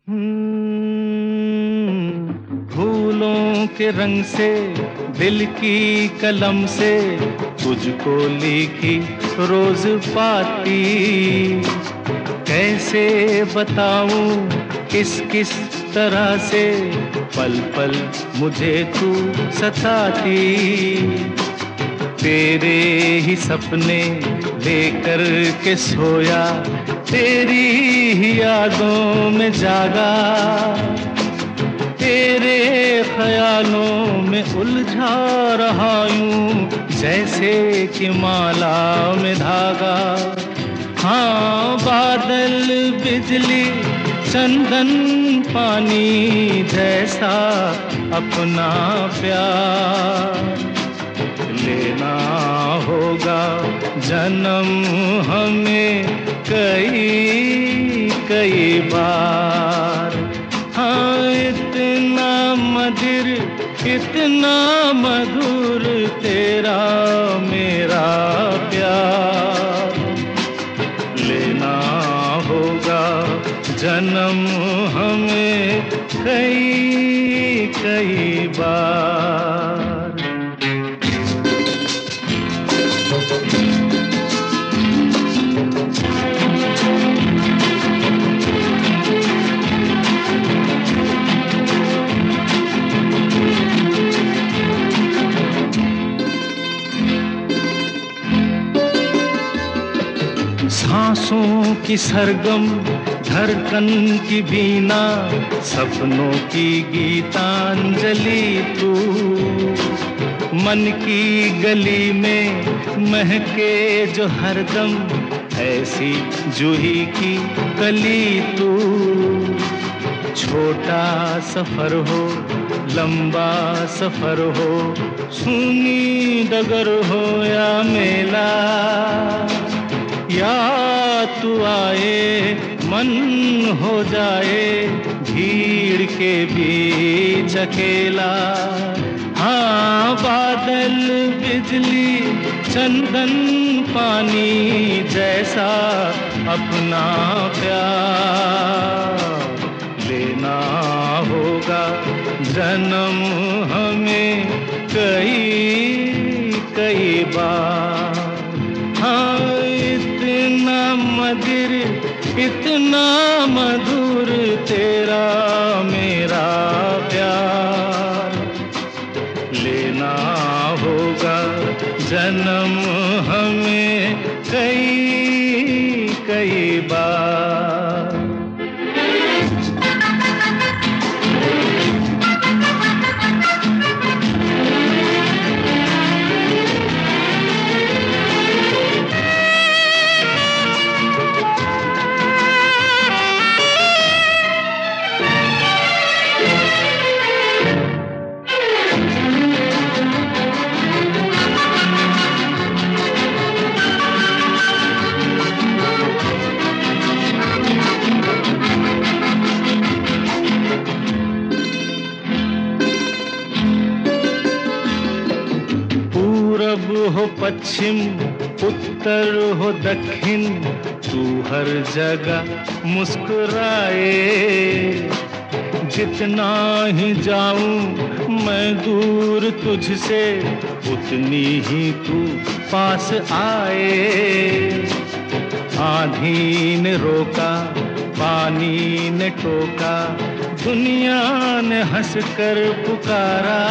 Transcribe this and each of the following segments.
फूलों के रंग से दिल की कलम से तुझको लिखी रोज पाती, कैसे बताऊं किस किस तरह से पल पल मुझे तू सताती। तेरे ही सपने लेकर के सोया, तेरी ही यादों में जागा, तेरे ख्यालों में उलझा रहा यूं जैसे कि माला में धागा। हाँ, बादल बिजली चंदन पानी जैसा अपना प्यार लेना होगा जन्म हमें कई कई बार। हाँ, इतना मधुर इतना मधुर तेरा मेरा प्यार लेना होगा जन्म हमें कई कई बार। सांसों की सरगम धड़कन की बीना, सपनों की गीतांजलि तू, मन की गली में महके जो हरदम ऐसी जूही की कली तू। छोटा सफर हो लंबा सफर हो, सूनी डगर हो या मेला, या तू आए मन हो जाए भीड़ के बीच अकेला। हाँ, बादल बिजली चंदन पानी जैसा अपना प्यार लेना होगा जन्म हमें कई कई बार। हाँ, इतना मधुर तेरा मेरा प्यार लेना होगा जन्म हमें कई कई बार। पूरब हो पश्चिम उत्तर हो दक्षिण, तू हर जगह मुस्कुराए। जितना ही जाऊं मैं दूर तुझसे, उतनी ही तू पास आए। आंधी ने रोका पानी ने टोका, दुनिया ने हंसकर पुकारा।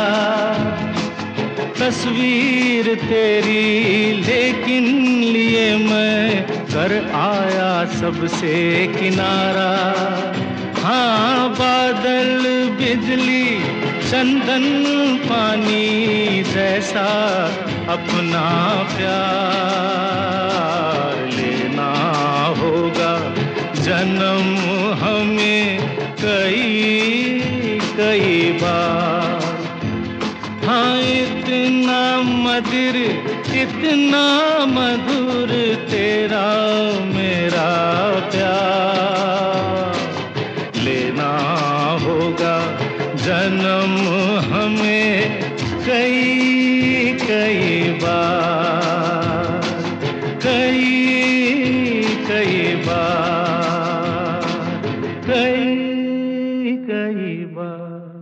तस्वीर तेरी लेकिन लिए मैं कर आया सबसे किनारा। हाँ, बादल बिजली चंदन पानी जैसा अपना प्यार लेना होगा जन्म हमें कई कई बार। हाँ, इतना मधुर तेरा मेरा प्यार लेना होगा जन्म हमें कई कई बार, कई कई बार, कई बात।